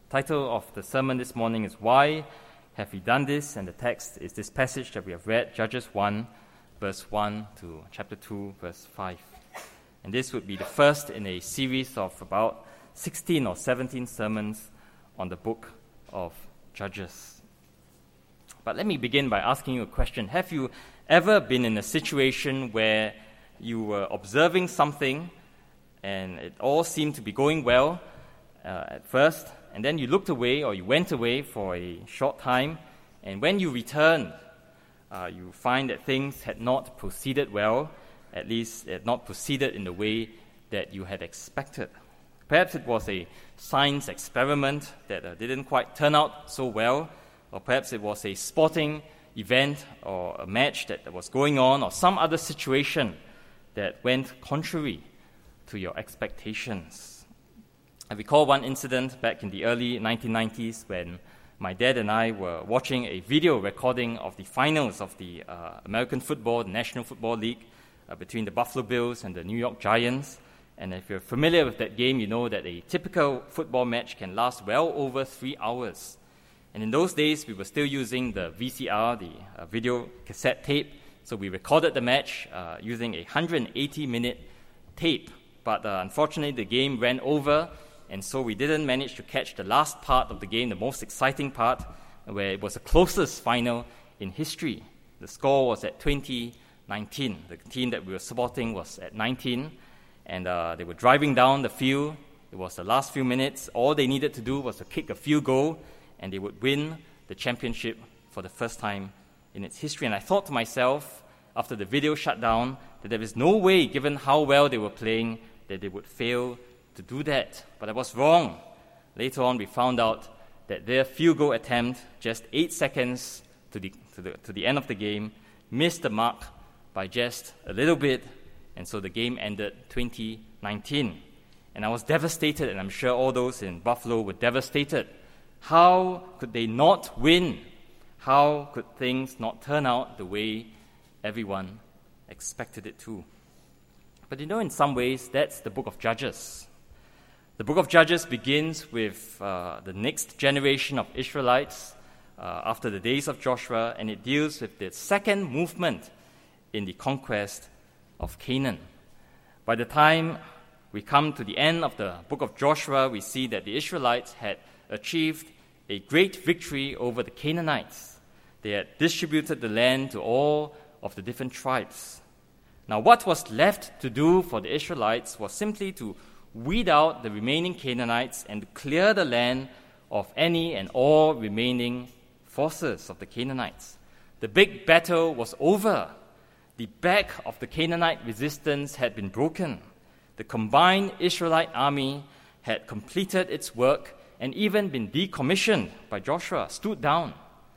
Title of the sermon this morning is Why Have We Done This? And the text is this passage that we have read, Judges 1, verse 1 to chapter 2, verse 5. And this would be the first in a series of about 16 or 17 sermons on the book of Judges. But let me begin by asking you a question. Have you ever been in a situation where you were observing something and it all seemed to be going well at first, and then you looked away or you went away for a short time, and when you returned, you find that things had not proceeded well, at least had not proceeded in the way that you had expected. Perhaps it was a science experiment that didn't quite turn out so well, or perhaps it was a sporting event or a match that was going on, or some other situation that went contrary to your expectations. I recall one incident back in the early 1990s when my dad and I were watching a video recording of the finals of the American football, the National Football League, between the Buffalo Bills and the New York Giants. And if you're familiar with that game, you know that a typical football match can last well over 3 hours. And in those days, we were still using the VCR, the video cassette tape. So we recorded the match using a 180-minute tape. But unfortunately, the game ran over, and so we didn't manage to catch the last part of the game, the most exciting part, where it was the closest final in history. The score was at 20-19. The team that we were supporting was at 19, and they were driving down the field. It was the last few minutes. All they needed to do was to kick a field goal, and they would win the championship for the first time in its history. And I thought to myself, after the video shut down, that there is no way, given how well they were playing, that they would fail to do that. But I was wrong. Later on, we found out that their field goal attempt, just 8 seconds to the end of the game, missed the mark by just a little bit, and so the game ended 20-19. And I was devastated, and I'm sure all those in Buffalo were devastated. How could they not win? How could things not turn out the way everyone expected it to? But in some ways, that's the book of Judges. The book of Judges begins with the next generation of Israelites after the days of Joshua, and it deals with the second movement in the conquest of Canaan. By the time we come to the end of the book of Joshua, we see that the Israelites had achieved a great victory over the Canaanites. They had distributed the land to all of the different tribes. Now, what was left to do for the Israelites was simply to weed out the remaining Canaanites and clear the land of any and all remaining forces of the Canaanites. The big battle was over. The back of the Canaanite resistance had been broken. The combined Israelite army had completed its work and even been decommissioned by Joshua, stood down.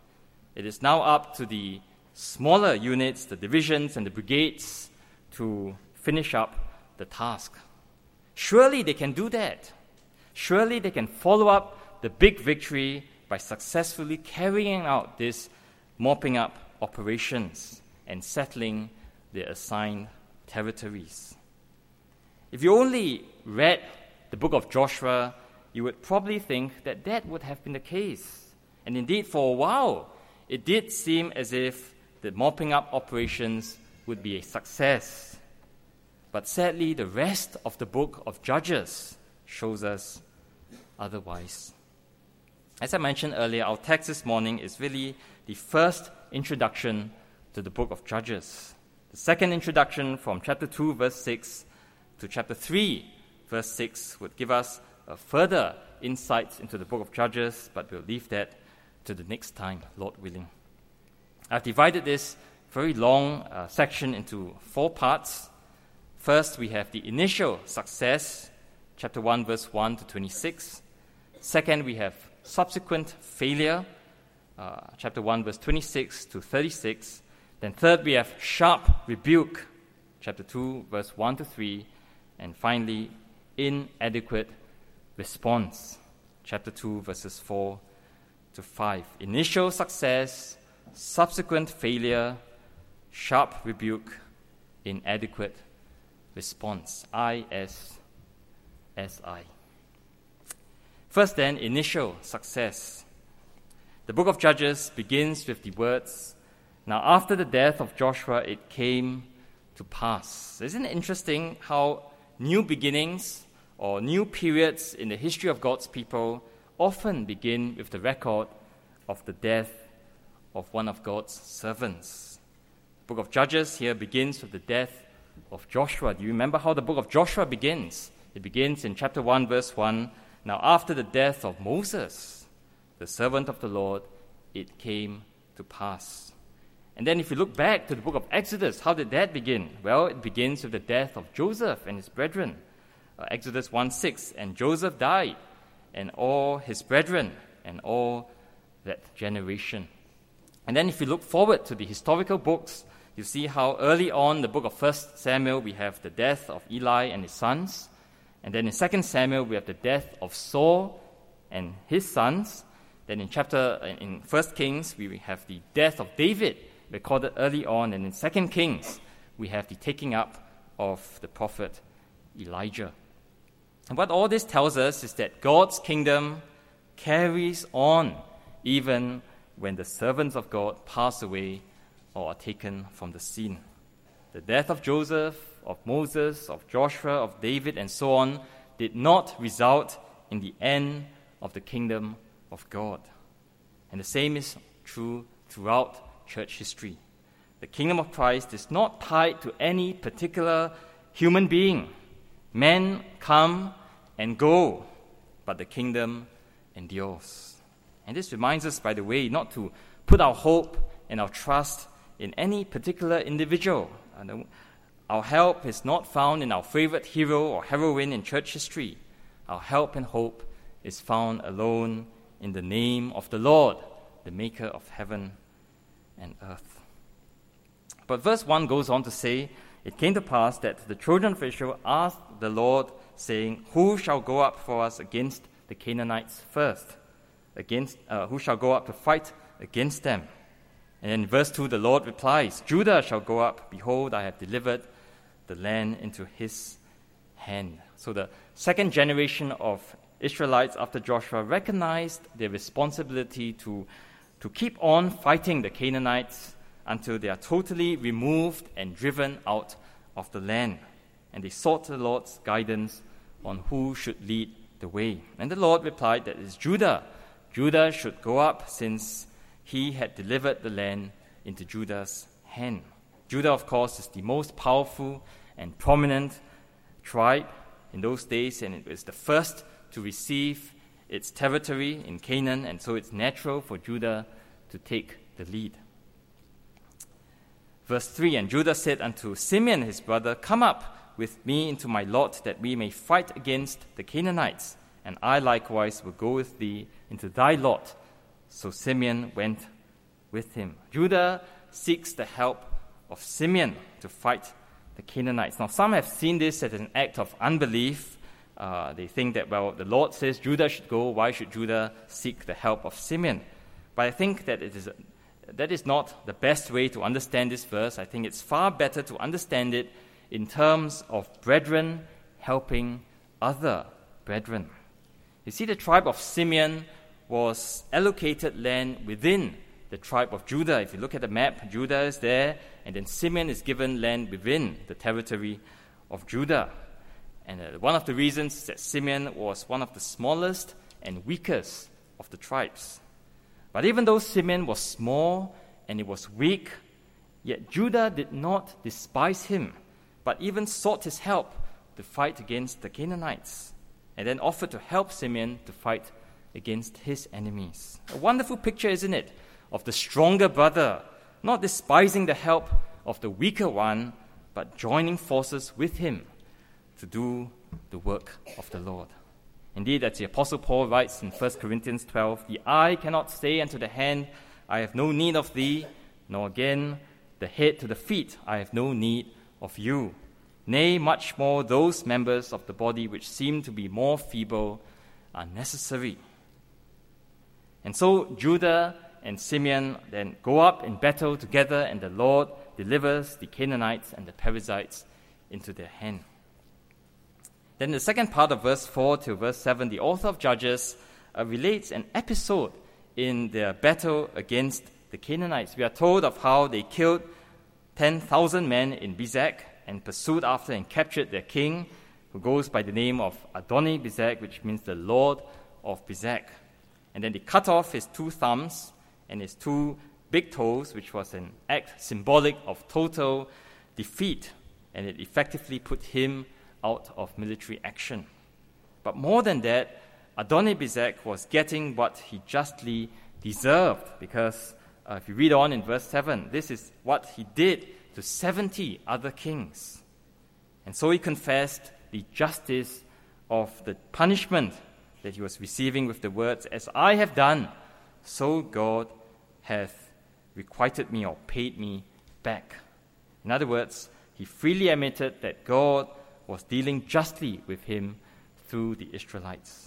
It is now up to the smaller units, the divisions and the brigades, to finish up the task. Surely they can do that. Surely they can follow up the big victory by successfully carrying out these mopping up operations and settling their assigned territories. If you only read the book of Joshua, you would probably think that that would have been the case. And indeed, for a while, it did seem as if the mopping up operations would be a success. But sadly, the rest of the book of Judges shows us otherwise. As I mentioned earlier, our text this morning is really the first introduction to the book of Judges. The second introduction from chapter 2, verse 6 to chapter 3, verse 6 would give us further insights into the book of Judges, but we'll leave that to the next time, Lord willing. I've divided this very long section into 4 parts. First, we have the initial success, chapter 1, verse 1 to 26. Second, we have subsequent failure, chapter 1, verse 26 to 36. Then third, we have sharp rebuke, chapter 2, verse 1 to 3. And finally, inadequate response, chapter 2, verses 4 to 5. Initial success, subsequent failure, sharp rebuke, inadequate response. ISSI. First then, initial success. The book of Judges begins with the words, "Now after the death of Joshua, it came to pass." Isn't it interesting how new beginnings or new periods in the history of God's people often begin with the record of the death of one of God's servants? The book of Judges here begins with the death of Joshua. Do you remember how the book of Joshua begins? It begins in chapter 1, verse 1. "Now after the death of Moses, the servant of the Lord, it came to pass." And then if you look back to the book of Exodus, how did that begin? Well, it begins with the death of Joseph and his brethren. Exodus 1:6, "And Joseph died, and all his brethren, and all that generation." And then if you look forward to the historical books, you see how early on the book of 1 Samuel, we have the death of Eli and his sons. And then in 2 Samuel, we have the death of Saul and his sons. Then in 1 Kings, we have the death of David, recorded early on. And in 2 Kings, we have the taking up of the prophet Elijah. And what all this tells us is that God's kingdom carries on even when the servants of God pass away or are taken from the scene. The death of Joseph, of Moses, of Joshua, of David, and so on did not result in the end of the kingdom of God. And the same is true throughout church history. The kingdom of Christ is not tied to any particular human being. Men come and go, but the kingdom endures. And this reminds us, by the way, not to put our hope and our trust in any particular individual. Our help is not found in our favorite hero or heroine in church history. Our help and hope is found alone in the name of the Lord, the maker of heaven and earth. But verse 1 goes on to say, "It came to pass that the children of Israel asked the Lord, saying, 'Who shall go up for us against the Canaanites first? Who shall go up to fight against them?' And in verse 2, the Lord replies, 'Judah shall go up. Behold, I have delivered the land into his hand.'" So the second generation of Israelites after Joshua recognized their responsibility to keep on fighting the Canaanites until they are totally removed and driven out of the land. And they sought the Lord's guidance on who should lead the way. And the Lord replied that it is Judah. Judah should go up, since he had delivered the land into Judah's hand. Judah, of course, is the most powerful and prominent tribe in those days, and it was the first to receive its territory in Canaan, and so it's natural for Judah to take the lead. Verse 3, "And Judah said unto Simeon his brother, Come up with me into my lot, that we may fight against the Canaanites, and I likewise will go with thee into thy lot. So Simeon went with him." Judah seeks the help of Simeon to fight the Canaanites. Now, some have seen this as an act of unbelief. They think that, well, the Lord says Judah should go. Why should Judah seek the help of Simeon? But I think that that is not the best way to understand this verse. I think it's far better to understand it in terms of brethren helping other brethren. You see, the tribe of Simeon was allocated land within the tribe of Judah. If you look at the map, Judah is there, and then Simeon is given land within the territory of Judah. And one of the reasons is that Simeon was one of the smallest and weakest of the tribes. But even though Simeon was small and he was weak, yet Judah did not despise him, but even sought his help to fight against the Canaanites, and then offered to help Simeon to fight against his enemies. A wonderful picture, isn't it, of the stronger brother not despising the help of the weaker one, but joining forces with him to do the work of the Lord. Indeed, as the Apostle Paul writes in 1 Corinthians 12, "The eye cannot say unto the hand, I have no need of thee, nor again the head to the feet, I have no need of you. Nay, much more those members of the body which seem to be more feeble are necessary." And so Judah and Simeon then go up in battle together, and the Lord delivers the Canaanites and the Perizzites into their hand. Then the second part of verse 4 to verse 7, the author of Judges relates an episode in their battle against the Canaanites. We are told of how they killed 10,000 men in Bezek and pursued after and captured their king, who goes by the name of Adoni-Bezek, which means the Lord of Bezek. And then they cut off his 2 thumbs and his 2 big toes, which was an act symbolic of total defeat, and it effectively put him out of military action. But more than that, Adoni-Bezek was getting what he justly deserved, because if you read on in verse 7, this is what he did to 70 other kings. And so he confessed the justice of the punishment that he was receiving with the words, "As I have done, so God hath requited me," or paid me back. In other words, he freely admitted that God was dealing justly with him through the Israelites.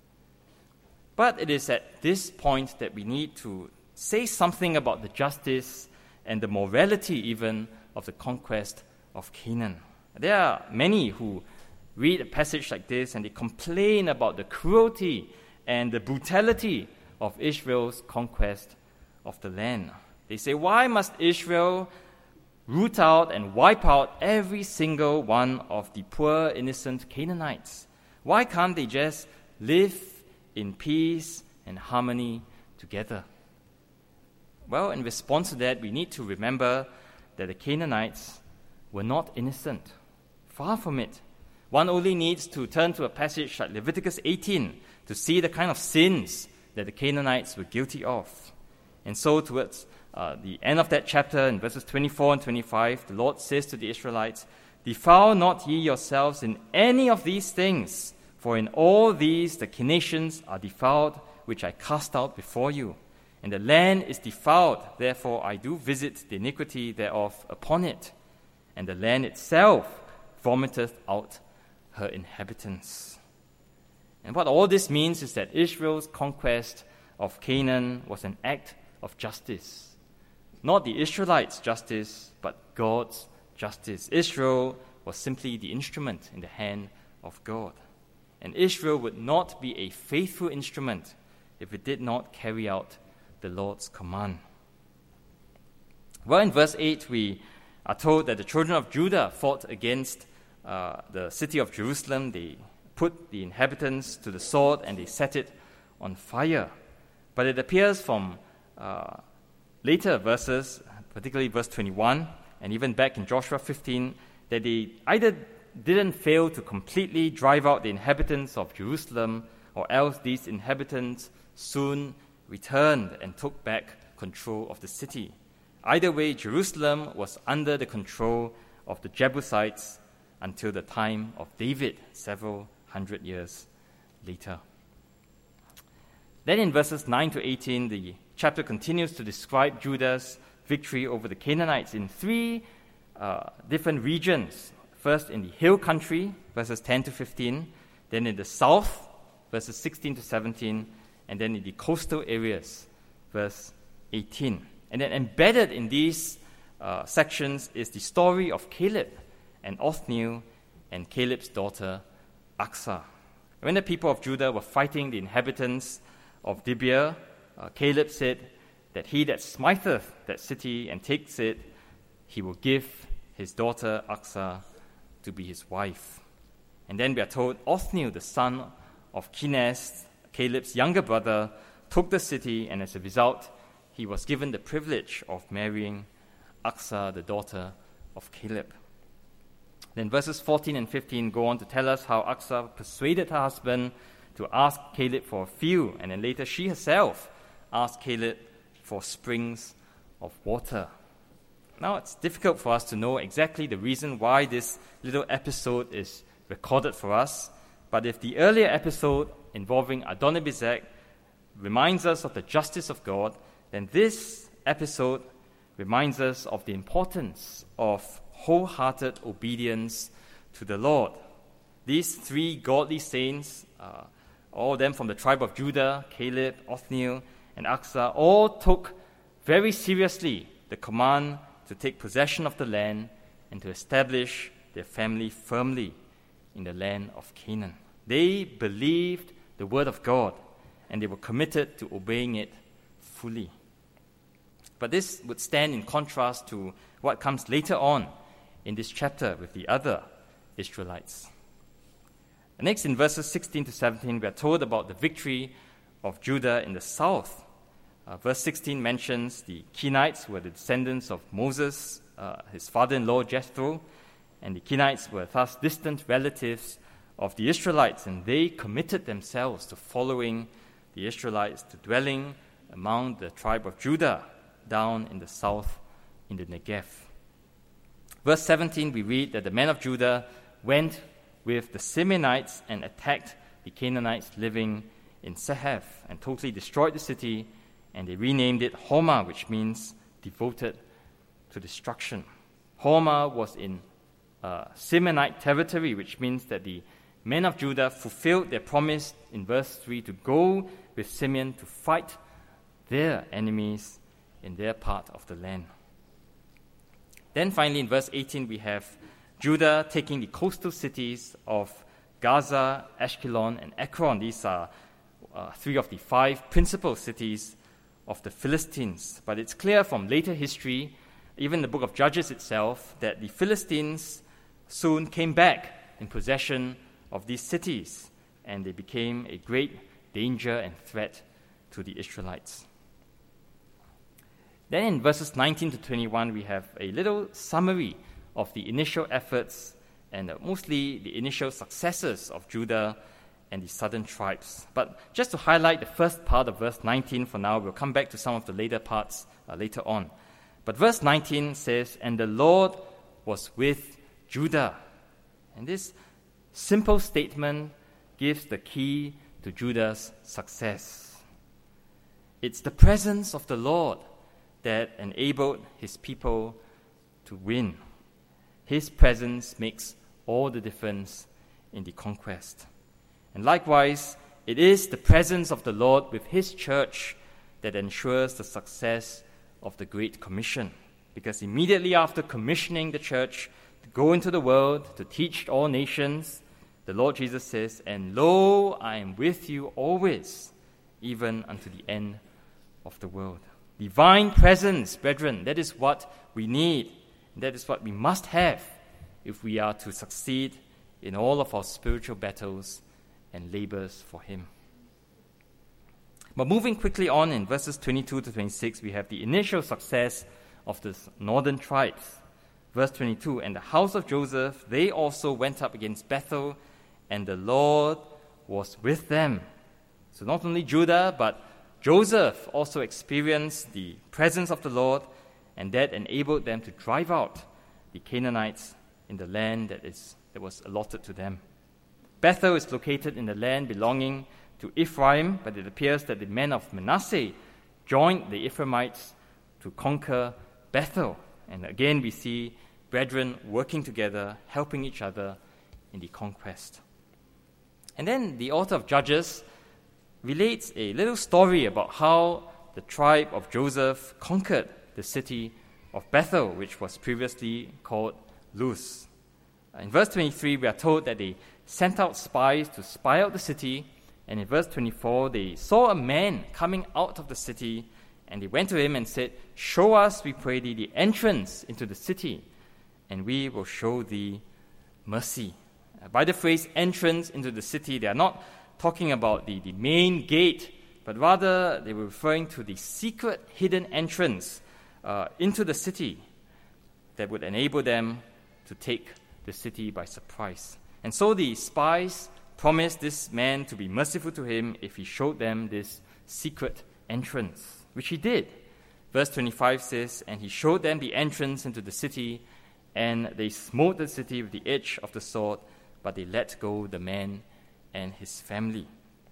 But it is at this point that we need to say something about the justice and the morality even of the conquest of Canaan. There are many who read a passage like this and they complain about the cruelty and the brutality of Israel's conquest of the land. They say, why must Israel root out and wipe out every single one of the poor, innocent Canaanites? Why can't they just live in peace and harmony together? Well, in response to that, we need to remember that the Canaanites were not innocent. Far from it. One only needs to turn to a passage like Leviticus 18 to see the kind of sins that the Canaanites were guilty of. And so towards the end of that chapter, in verses 24 and 25, the Lord says to the Israelites, "Defile not ye yourselves in any of these things, for in all these the nations are defiled, which I cast out before you. And the land is defiled, therefore I do visit the iniquity thereof upon it. And the land itself vomiteth out her inhabitants." And what all this means is that Israel's conquest of Canaan was an act of justice. Not the Israelites' justice, but God's justice. Israel was simply the instrument in the hand of God. And Israel would not be a faithful instrument if it did not carry out the Lord's command. Well, in verse 8, we are told that the children of Judah fought against the city of Jerusalem. They put the inhabitants to the sword and they set it on fire. But it appears from later verses, particularly verse 21, and even back in Joshua 15, that they either didn't fail to completely drive out the inhabitants of Jerusalem, or else these inhabitants soon returned and took back control of the city. Either way, Jerusalem was under the control of the Jebusites until the time of David, several hundred years later. Then in verses 9 to 18, the chapter continues to describe Judah's victory over the Canaanites in 3 different regions. First in the hill country, verses 10 to 15, then in the south, verses 16 to 17, and then in the coastal areas, verse 18. And then embedded in these sections is the story of Caleb and Othniel and Caleb's daughter Achsah. When the people of Judah were fighting the inhabitants of Gibeah, Caleb said that he that smiteth that city and takes it, he will give his daughter Achsah to be his wife. And then we are told Othniel, the son of Kenaz, Caleb's younger brother, took the city, and as a result, he was given the privilege of marrying Achsah, the daughter of Caleb. Then verses 14 and 15 go on to tell us how Achsah persuaded her husband to ask Caleb for a field, and then later she herself asked Caleb for springs of water. Now, it's difficult for us to know exactly the reason why this little episode is recorded for us, but if the earlier episode involving Adoni-Bezek reminds us of the justice of God, then this episode reminds us of the importance of wholehearted obedience to the Lord. These 3 godly saints, all of them from the tribe of Judah, Caleb, Othniel, and Achsah, all took very seriously the command to take possession of the land and to establish their family firmly in the land of Canaan. They believed the word of God, and they were committed to obeying it fully. But this would stand in contrast to what comes later on in this chapter with the other Israelites. Next, in verses 16 to 17, we are told about the victory of Judah in the south. Verse 16 mentions the Kenites were the descendants of Moses, his father-in-law Jethro, and the Kenites were thus distant relatives of the Israelites, and they committed themselves to following the Israelites, to dwelling among the tribe of Judah down in the south in the Negev. Verse 17, we read that the men of Judah went with the Simeonites and attacked the Canaanites living in Sehav and totally destroyed the city, and they renamed it Hormah, which means devoted to destruction. Hormah was in Simeonite territory, which means that the men of Judah fulfilled their promise in verse 3 to go with Simeon to fight their enemies in their part of the land. Then finally in verse 18 we have Judah taking the coastal cities of Gaza, Ashkelon, and Ekron. These are three of the 5 principal cities of the Philistines. But it's clear from later history, even the book of Judges itself, that the Philistines soon came back in possession of these cities, and they became a great danger and threat to the Israelites. Then in verses 19 to 21, we have a little summary of the initial efforts and mostly the initial successes of Judah and the southern tribes. But just to highlight the first part of verse 19 for now, we'll come back to some of the later parts later on. But verse 19 says, "And the Lord was with Judah." And this simple statement gives the key to Judah's success. It's the presence of the Lord that enabled his people to win. His presence makes all the difference in the conquest. And likewise, it is the presence of the Lord with his church that ensures the success of the Great Commission. Because immediately after commissioning the church to go into the world, to teach all nations, the Lord Jesus says, "And lo, I am with you always, even unto the end of the world." Divine presence, brethren, that is what we need. That is what we must have if we are to succeed in all of our spiritual battles and labors for him. But moving quickly on in verses 22 to 26, we have the initial success of the northern tribes. Verse 22, "And the house of Joseph, they also went up against Bethel, and the Lord was with them." So not only Judah, but Joseph also experienced the presence of the Lord, and that enabled them to drive out the Canaanites in the land that was allotted to them. Bethel is located in the land belonging to Ephraim, but it appears that the men of Manasseh joined the Ephraimites to conquer Bethel. And again, we see brethren working together, helping each other in the conquest. And then the author of Judges relates a little story about how the tribe of Joseph conquered the city of Bethel, which was previously called Luz. In verse 23, we are told that they sent out spies to spy out the city, and in verse 24, they saw a man coming out of the city, and they went to him and said, "Show us, we pray thee, the entrance into the city, and we will show thee mercy." By the phrase entrance into the city, they are not talking about the main gate, but rather they were referring to the secret hidden entrance into the city that would enable them to take the city by surprise. And so the spies promised this man to be merciful to him if he showed them this secret entrance, which he did. Verse 25 says, "And he showed them the entrance into the city, and they smote the city with the edge of the sword, but they let go the man and his family."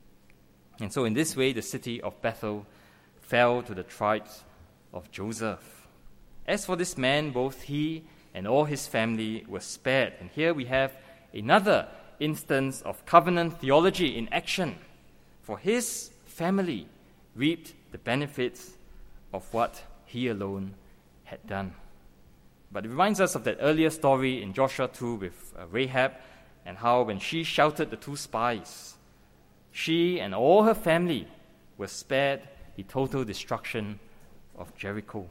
And so in this way, the city of Bethel fell to the tribes of Joseph. As for this man, both he and all his family were spared. And here we have another instance of covenant theology in action. For his family reaped the benefits of what he alone had done. But it reminds us of that earlier story in Joshua 2 with Rahab, and how when she sheltered the 2 spies, she and all her family were spared the total destruction of Jericho.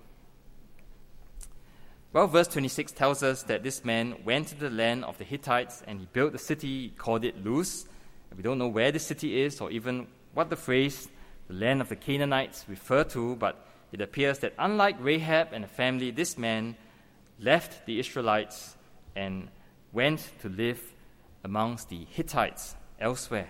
Well, verse 26 tells us that this man went to the land of the Hittites and he built a city, he called it Luz. We don't know where the city is or even what the phrase, the land of the Canaanites, refer to, but it appears that unlike Rahab and her family, this man left the Israelites and went to live amongst the Hittites elsewhere.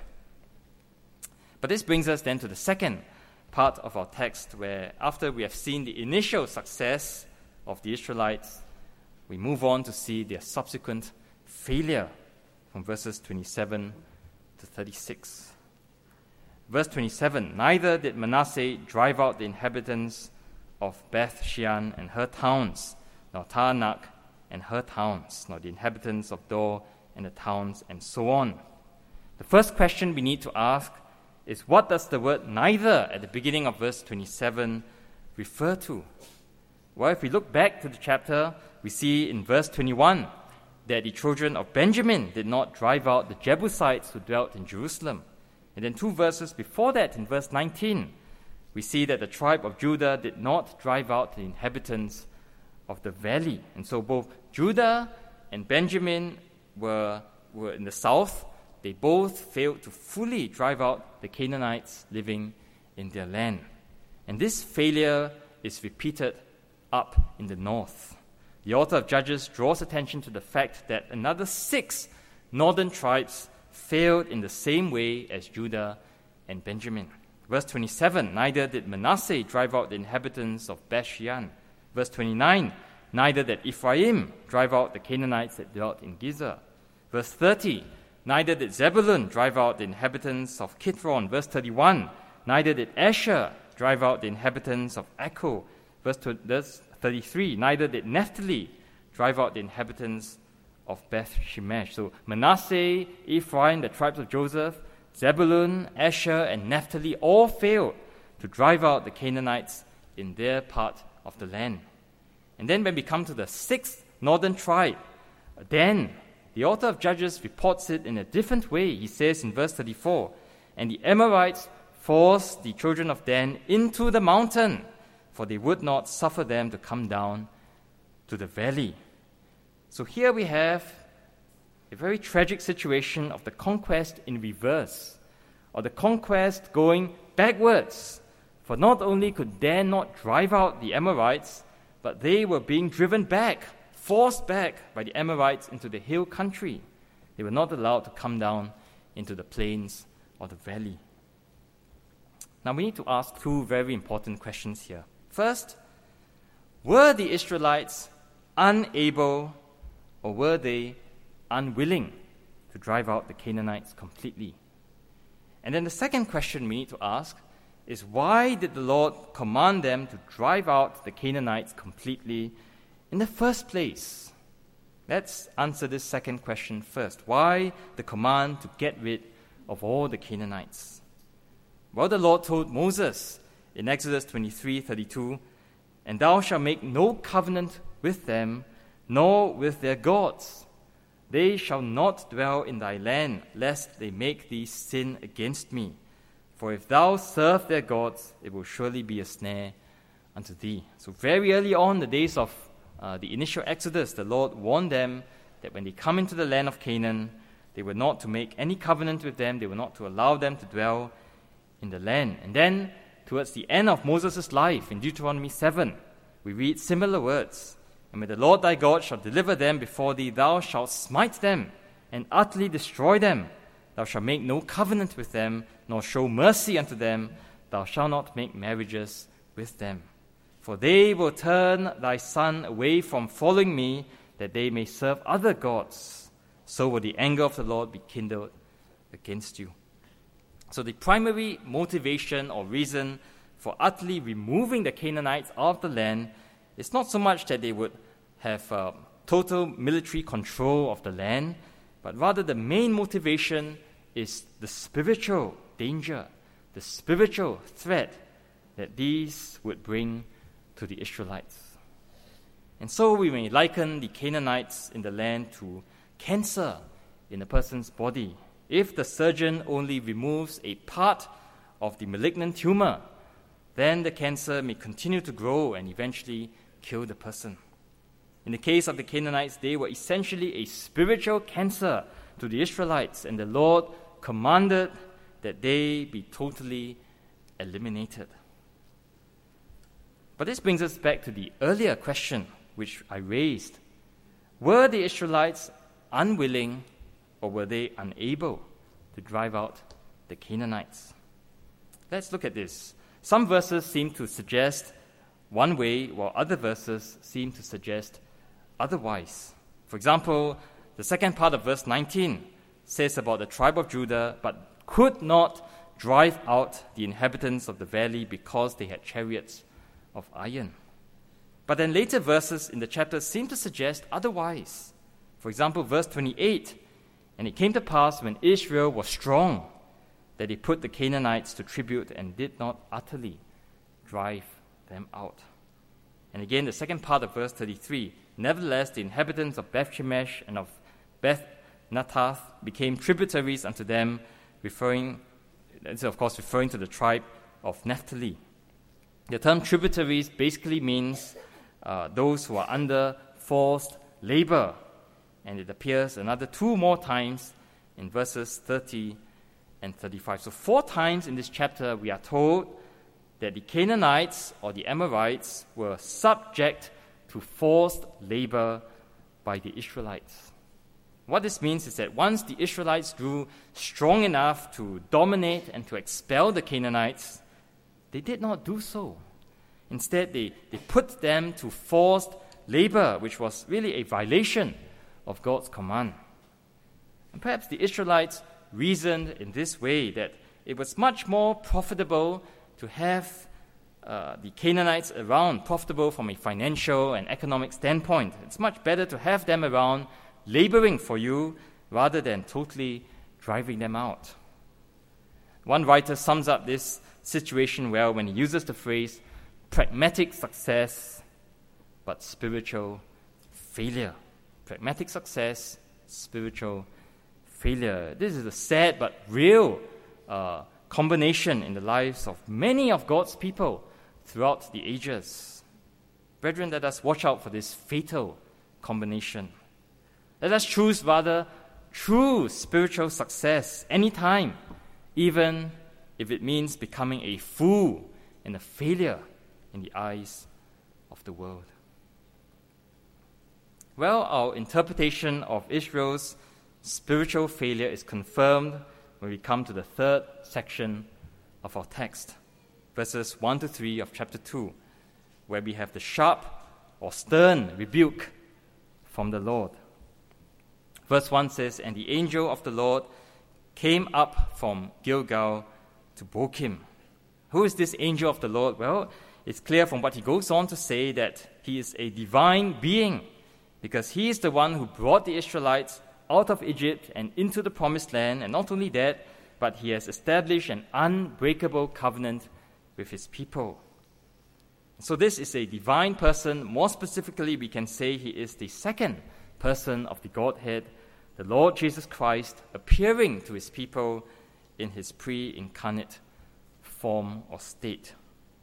But this brings us then to the second part of our text, where after we have seen the initial success of the Israelites, we move on to see their subsequent failure from verses 27 to 36. Verse 27, neither did Manasseh drive out the inhabitants of Beth Shean and her towns, nor Taanach and her towns, nor the inhabitants of Dor and the towns, and so on. The first question we need to ask is, what does the word neither at the beginning of verse 27 refer to? Well, if we look back to the chapter, we see in verse 21 that the children of Benjamin did not drive out the Jebusites who dwelt in Jerusalem. And then 2 verses before that, in verse 19, we see that the tribe of Judah did not drive out the inhabitants of the valley. And so both Judah and Benjamin were in the south. They both failed to fully drive out the Canaanites living in their land. And this failure is repeated up in the north. The author of Judges draws attention to the fact that another 6 northern tribes failed in the same way as Judah and Benjamin. Verse 27, neither did Manasseh drive out the inhabitants of Beth Shean. Verse 29, neither did Ephraim drive out the Canaanites that dwelt in Gezer. Verse 30, neither did Zebulun drive out the inhabitants of Kithron. Verse 31, neither did Asher drive out the inhabitants of Akko. Verse 33, neither did Naphtali drive out the inhabitants of Beth Shemesh. So Manasseh, Ephraim, the tribes of Joseph, Zebulun, Asher, and Naphtali all failed to drive out the Canaanites in their part of the land. And then when we come to the 6th northern tribe, then the author of Judges reports it in a different way. He says in verse 34, and the Amorites forced the children of Dan into the mountain, for they would not suffer them to come down to the valley. So here we have a very tragic situation of the conquest in reverse, or the conquest going backwards. For not only could Dan not drive out the Amorites, but they were being driven back, forced back by the Amorites into the hill country. They were not allowed to come down into the plains or the valley. Now we need to ask 2 very important questions here. First, were the Israelites unable or were they unwilling to drive out the Canaanites completely? And then the second question we need to ask is, why did the Lord command them to drive out the Canaanites completely in the first place? Let's answer this second question first. Why the command to get rid of all the Canaanites? Well, the Lord told Moses in Exodus 23:32, and thou shalt make no covenant with them, nor with their gods. They shall not dwell in thy land, lest they make thee sin against me. For if thou serve their gods, it will surely be a snare unto thee. So very early on, the days of the initial Exodus, the Lord warned them that when they come into the land of Canaan, they were not to make any covenant with them. They were not to allow them to dwell in the land. And then, towards the end of Moses' life, in Deuteronomy 7, we read similar words. And when the Lord thy God shall deliver them before thee, thou shalt smite them and utterly destroy them. Thou shalt make no covenant with them, nor show mercy unto them. Thou shalt not make marriages with them. For they will turn thy son away from following me, that they may serve other gods. So will the anger of the Lord be kindled against you. So the primary motivation or reason for utterly removing the Canaanites out of the land is not so much that they would have total military control of the land, but rather the main motivation is the spiritual danger, the spiritual threat that these would bring to the Israelites. And so we may liken the Canaanites in the land to cancer in a person's body. If the surgeon only removes a part of the malignant tumor, then the cancer may continue to grow and eventually kill the person. In the case of the Canaanites, they were essentially a spiritual cancer to the Israelites, and the Lord commanded that they be totally eliminated. But this brings us back to the earlier question which I raised. Were the Israelites unwilling or were they unable to drive out the Canaanites? Let's look at this. Some verses seem to suggest one way, while other verses seem to suggest otherwise. For example, the second part of verse 19 says about the tribe of Judah, but could not drive out the inhabitants of the valley because they had chariots of iron. But then later verses in the chapter seem to suggest otherwise. For example, verse 28, and it came to pass when Israel was strong that he put the Canaanites to tribute and did not utterly drive them out. And again, the second part of verse 33, nevertheless, the inhabitants of Beth-Shemesh and of Beth-Natath became tributaries unto them, referring to the tribe of Naphtali. The term tributaries basically means those who are under forced labor, and it appears another 2 more times in verses 30 and 35. So 4 times in this chapter we are told that the Canaanites or the Amorites were subject to forced labor by the Israelites. What this means is that once the Israelites grew strong enough to dominate and to expel the Canaanites, they did not do so. Instead, they put them to forced labor, which was really a violation of God's command. And perhaps the Israelites reasoned in this way, that it was much more profitable to have the Canaanites around, profitable from a financial and economic standpoint. It's much better to have them around laboring for you rather than totally driving them out. One writer sums up this situation well when he uses the phrase pragmatic success but spiritual failure. Pragmatic success, spiritual failure. This is a sad but real combination in the lives of many of God's people throughout the ages. Brethren, let us watch out for this fatal combination. Let us choose rather true spiritual success anytime, even if it means becoming a fool and a failure in the eyes of the world. Well, our interpretation of Israel's spiritual failure is confirmed when we come to the 3rd section of our text, verses 1 to 3 of chapter 2, where we have the sharp or stern rebuke from the Lord. Verse 1 says, and the angel of the Lord came up from Gilgal to Bochim. Who is this angel of the Lord? Well, it's clear from what he goes on to say that he is a divine being, because he is the one who brought the Israelites out of Egypt and into the promised land. And not only that, but he has established an unbreakable covenant with his people. So this is a divine person. More specifically, we can say he is the second person of the Godhead, the Lord Jesus Christ, appearing to his people in his pre-incarnate form or state.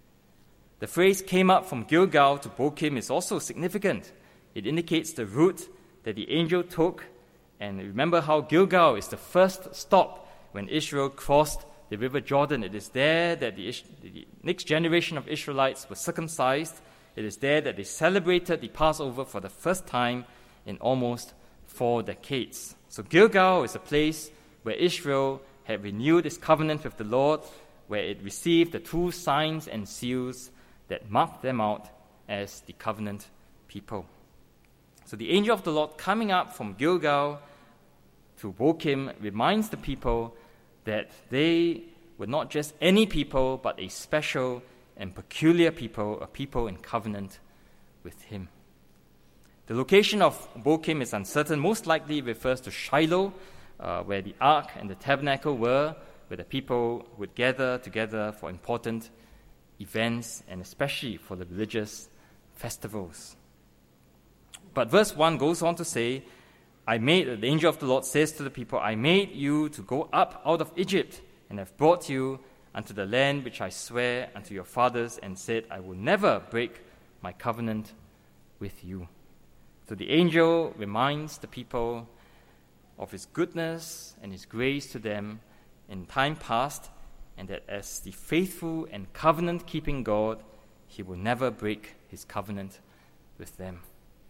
The phrase came up from Gilgal to Bochim is also significant. It indicates the route that the angel took. And remember how Gilgal is the first stop when Israel crossed the river Jordan. It is there that the next generation of Israelites were circumcised. It is there that they celebrated the Passover for the first time in almost 4 decades. So Gilgal is a place where Israel had renewed its covenant with the Lord, where it received the 2 signs and seals that marked them out as the covenant people. So the angel of the Lord coming up from Gilgal to Bochim reminds the people that they were not just any people, but a special and peculiar people, a people in covenant with him. The location of Bochim is uncertain. Most likely refers to Shiloh, where the ark and the tabernacle were, where the people would gather together for important events and especially for the religious festivals. But verse 1 goes on to say, the angel of the Lord says to the people, I made you to go up out of Egypt, and have brought you unto the land which I swear unto your fathers, and said, I will never break my covenant with you. So the angel reminds the people of his goodness and his grace to them in time past, and that as the faithful and covenant-keeping God, he will never break his covenant with them.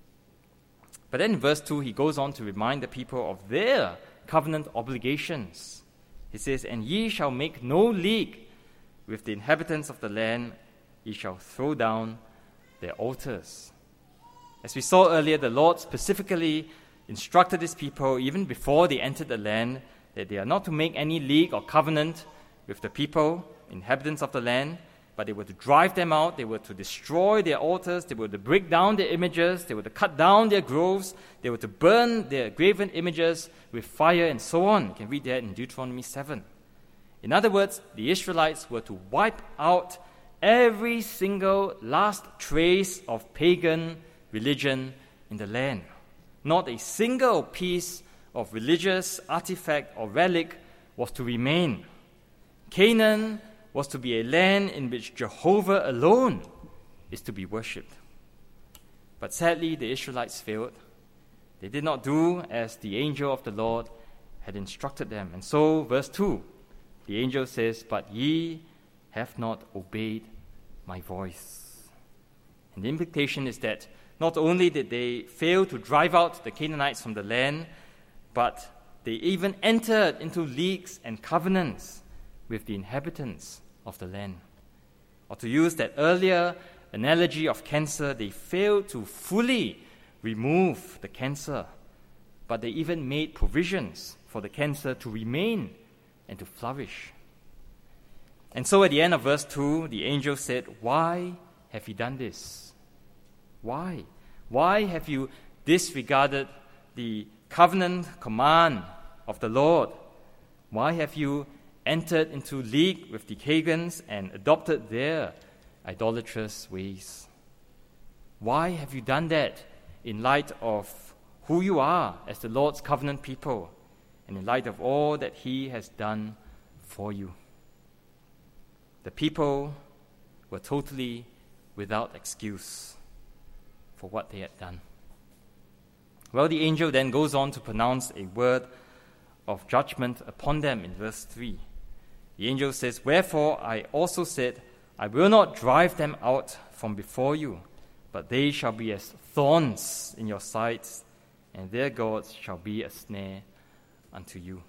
But then in verse 2, he goes on to remind the people of their covenant obligations. He says, and ye shall make no league with the inhabitants of the land, ye shall throw down their altars. As we saw earlier, the Lord specifically instructed his people, even before they entered the land, that they are not to make any league or covenant with the people, inhabitants of the land, but they were to drive them out, they were to destroy their altars, they were to break down their images, they were to cut down their groves, they were to burn their graven images with fire, and so on. You can read that in Deuteronomy 7. In other words, the Israelites were to wipe out every single last trace of pagan religion in the land. Not a single piece of religious artifact or relic was to remain. Canaan was to be a land in which Jehovah alone is to be worshipped. But sadly, the Israelites failed. They did not do as the angel of the Lord had instructed them. And so, verse 2, the angel says, but ye have not obeyed my voice. And the implication is that not only did they fail to drive out the Canaanites from the land, but they even entered into leagues and covenants with the inhabitants of the land. Or to use that earlier analogy of cancer, they failed to fully remove the cancer, but they even made provisions for the cancer to remain and to flourish. And so at the end of verse 2, the angel said, why have you done this? Why? Why have you disregarded the covenant command of the Lord? Why have you entered into league with the pagans and adopted their idolatrous ways? Why have you done that in light of who you are as the Lord's covenant people and in light of all that he has done for you? The people were totally without excuse for what they had done. Well, the angel then goes on to pronounce a word of judgment upon them in verse 3. The angel says, wherefore I also said, I will not drive them out from before you, but they shall be as thorns in your sides, and their gods shall be a snare unto you.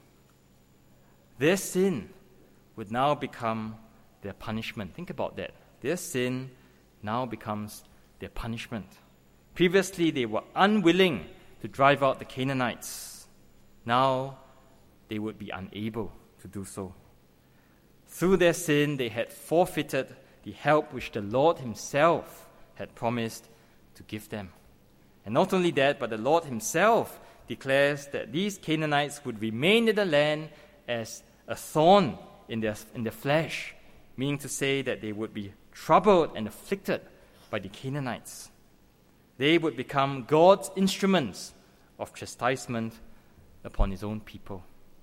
Their sin would now become their punishment. Think about that. Their sin now becomes their punishment. Previously, they were unwilling to drive out the Canaanites. Now, they would be unable to do so. Through their sin, they had forfeited the help which the Lord himself had promised to give them. And not only that, but the Lord himself declares that these Canaanites would remain in the land as a thorn in their flesh, meaning to say that they would be troubled and afflicted by the Canaanites. They would become God's instruments of chastisement upon his own people.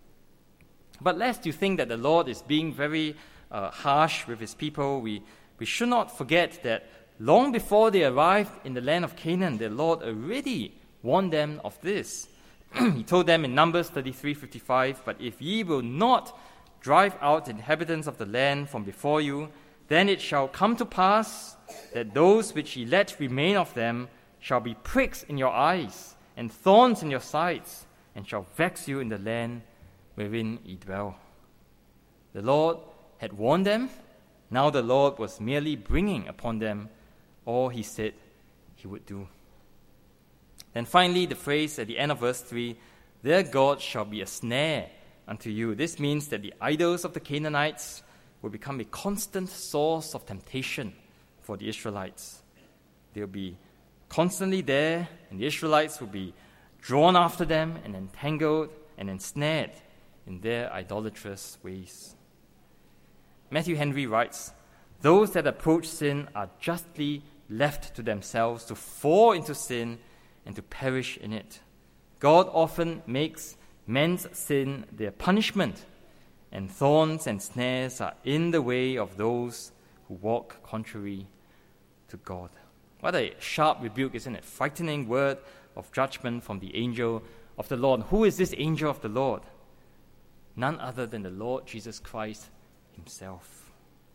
But lest you think that the Lord is being very harsh with his people, we should not forget that long before they arrived in the land of Canaan, the Lord already warned them of this. He told them in Numbers 33:55, but if ye will not drive out the inhabitants of the land from before you, then it shall come to pass that those which ye let remain of them shall be pricks in your eyes and thorns in your sides, and shall vex you in the land wherein ye dwell. The Lord had warned them. Now the Lord was merely bringing upon them all he said he would do. Then finally, the phrase at the end of verse 3, their God shall be a snare unto you. This means that the idols of the Canaanites will become a constant source of temptation for the Israelites. They'll be constantly there, and the Israelites will be drawn after them and entangled and ensnared in their idolatrous ways. Matthew Henry writes, those that approach sin are justly left to themselves to fall into sin and to perish in it. God often makes men's sin their punishment, and thorns and snares are in the way of those who walk contrary to God. What a sharp rebuke, isn't it? Frightening word of judgment from the angel of the Lord. Who is this angel of the Lord? None other than the Lord Jesus Christ himself.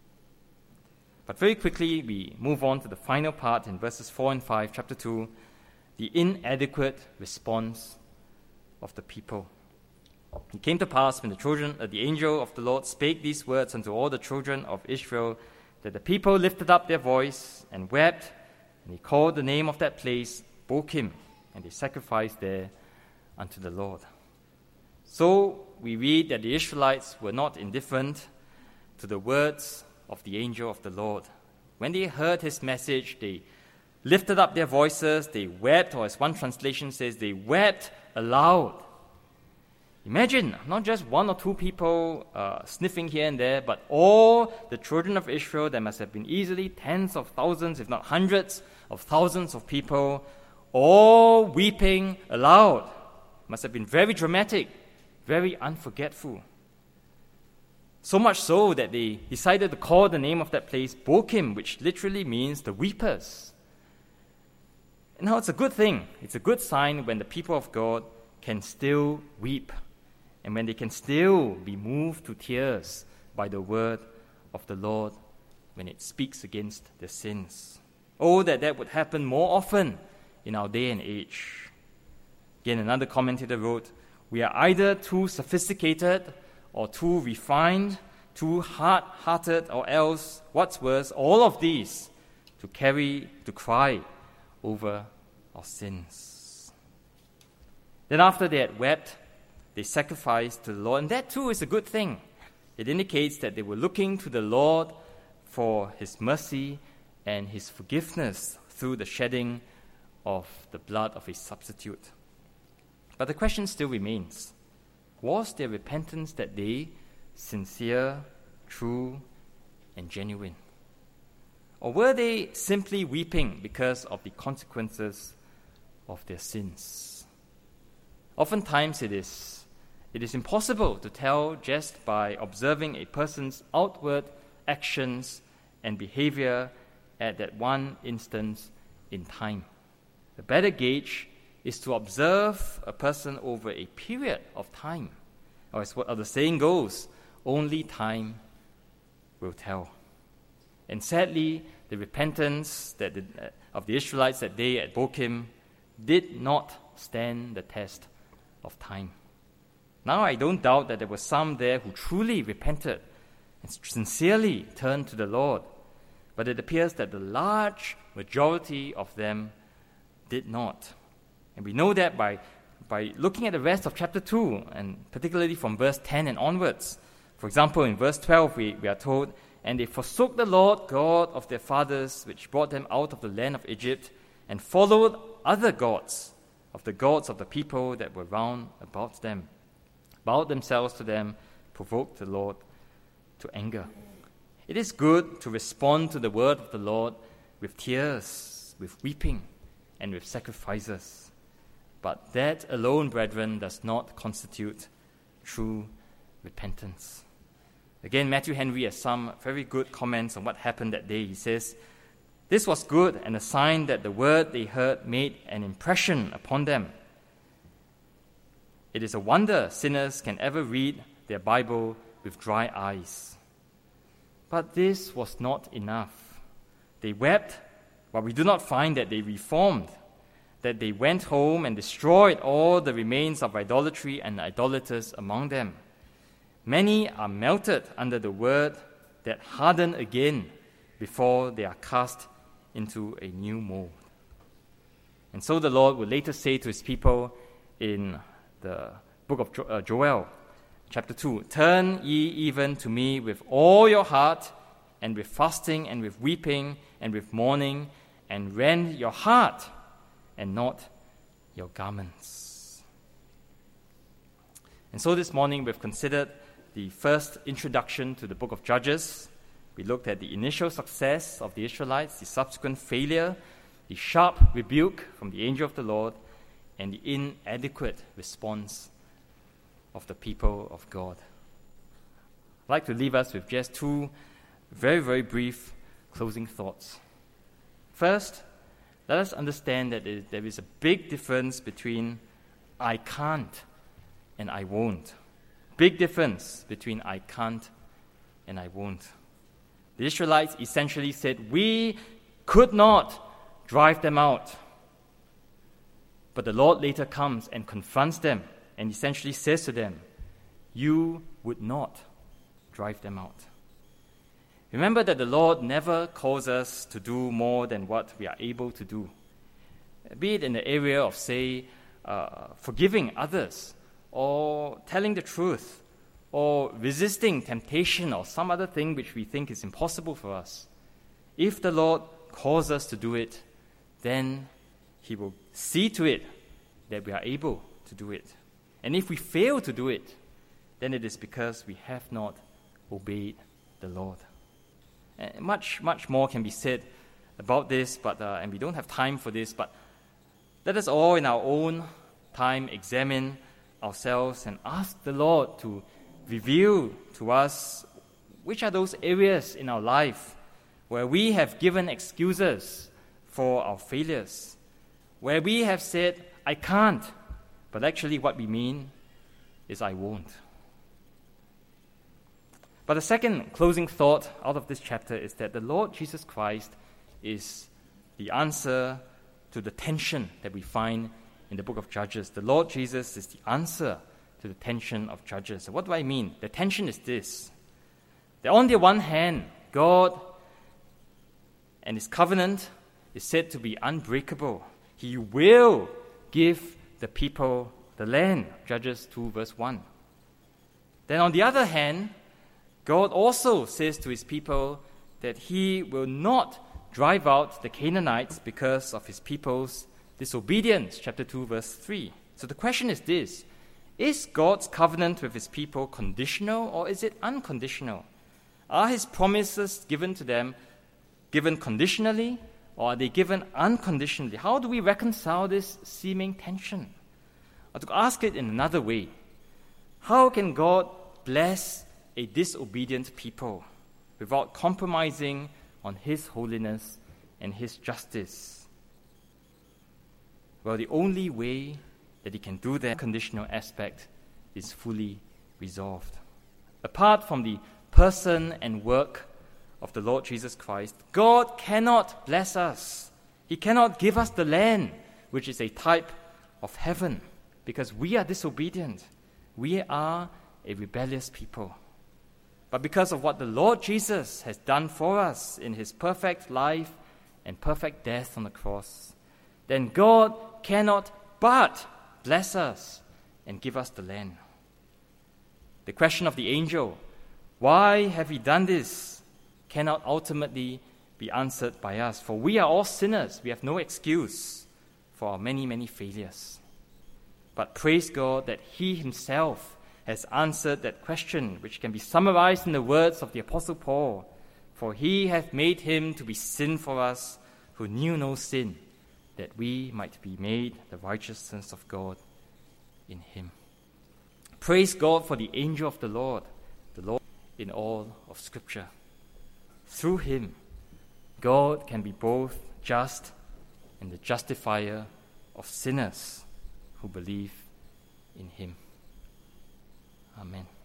But very quickly, we move on to the final part in verses 4 and 5, chapter 2, the inadequate response of the people. It came to pass when the angel of the Lord spake these words unto all the children of Israel, that the people lifted up their voice and wept, and he called the name of that place Bochim, and they sacrificed there unto the Lord. So we read that the Israelites were not indifferent to the words of the angel of the Lord. When they heard his message, they lifted up their voices, they wept, or as one translation says, they wept aloud. Imagine, not just one or two people sniffing here and there, but all the children of Israel. There must have been easily tens of thousands, if not hundreds of thousands of people, all weeping aloud. Must have been very dramatic, very unforgetful. So much so that they decided to call the name of that place Bochim, which literally means the weepers. Now, it's a good thing. It's a good sign when the people of God can still weep, and when they can still be moved to tears by the word of the Lord when it speaks against their sins. Oh, that would happen more often in our day and age. Again, another commentator wrote, we are either too sophisticated or too refined, too hard-hearted, or else, what's worse, all of these to cry over our sins. Then after they had wept, they sacrificed to the Lord, and that too is a good thing. It indicates that they were looking to the Lord for his mercy and his forgiveness through the shedding of the blood of a substitute. But the question still remains, was their repentance that day sincere, true, and genuine? Or were they simply weeping because of the consequences of their sins? Oftentimes it is impossible to tell just by observing a person's outward actions and behavior at that one instance in time. The better gauge is to observe a person over a period of time. Or as the saying goes, only time will tell. And sadly, the repentance of the Israelites that day at Bochim did not stand the test of time. Now I don't doubt that there were some there who truly repented and sincerely turned to the Lord, but it appears that the large majority of them did not. And we know that by looking at the rest of chapter 2, and particularly from verse 10 and onwards. For example, in verse 12, we are told, and they forsook the Lord God of their fathers, which brought them out of the land of Egypt, and followed other gods of the people that were round about them, bowed themselves to them, provoked the Lord to anger. It is good to respond to the word of the Lord with tears, with weeping, and with sacrifices. But that alone, brethren, does not constitute true repentance. Again, Matthew Henry has some very good comments on what happened that day. He says, "This was good and a sign that the word they heard made an impression upon them. It is a wonder sinners can ever read their Bible with dry eyes." But this was not enough. They wept, but we do not find that they reformed, that they went home and destroyed all the remains of idolatry and idolaters among them. Many are melted under the word that harden again before they are cast into a new mold. And so the Lord will later say to his people in the book of Joel, chapter 2, "Turn ye even to me with all your heart, and with fasting, and with weeping, and with mourning, and rend your heart, and not your garments." And so this morning we've considered the first introduction to the book of Judges. We looked at the initial success of the Israelites, the subsequent failure, the sharp rebuke from the angel of the Lord, and the inadequate response of the people of God. I'd like to leave us with just two very, very brief closing thoughts. First, let us understand that there is a big difference between I can't and I won't. Big difference between I can't and I won't. The Israelites essentially said, we could not drive them out. But the Lord later comes and confronts them and essentially says to them, you would not drive them out. Remember that the Lord never calls us to do more than what we are able to do. Be it in the area of, say, forgiving others, or telling the truth, or resisting temptation, or some other thing which we think is impossible for us. If the Lord calls us to do it, then He will see to it that we are able to do it. And if we fail to do it, then it is because we have not obeyed the Lord. Much more can be said about this, and we don't have time for this, but let us all in our own time examine ourselves and ask the Lord to reveal to us which are those areas in our life where we have given excuses for our failures, where we have said, I can't, but actually what we mean is I won't. But the second closing thought out of this chapter is that the Lord Jesus Christ is the answer to the tension that we find in the book of Judges. The Lord Jesus is the answer to the tension of Judges. So what do I mean? The tension is this: that on the one hand, God and His covenant is said to be unbreakable. He will give the people the land, Judges 2 verse 1. Then on the other hand, God also says to His people that He will not drive out the Canaanites because of His people's disobedience, chapter 2, verse 3. So the question is this: is God's covenant with His people conditional, or is it unconditional? Are His promises given to them given conditionally, or are they given unconditionally? How do we reconcile this seeming tension? Or to ask it in another way, how can God bless a disobedient people without compromising on His holiness and His justice? Well, the only way that He can do that conditional aspect is fully resolved. Apart from the person and work of the Lord Jesus Christ, God cannot bless us. He cannot give us the land, which is a type of heaven, because we are disobedient. We are a rebellious people. But because of what the Lord Jesus has done for us in His perfect life and perfect death on the cross, then God cannot but bless us and give us the land. The question of the angel, why have He done this, cannot ultimately be answered by us, for we are all sinners. We have no excuse for our many, many failures. But praise God that He Himself has answered that question, which can be summarized in the words of the Apostle Paul. For He hath made Him to be sin for us, who knew no sin, that we might be made the righteousness of God in Him. Praise God for the angel of the Lord in all of Scripture. Through Him, God can be both just and the justifier of sinners who believe in Him. Amen.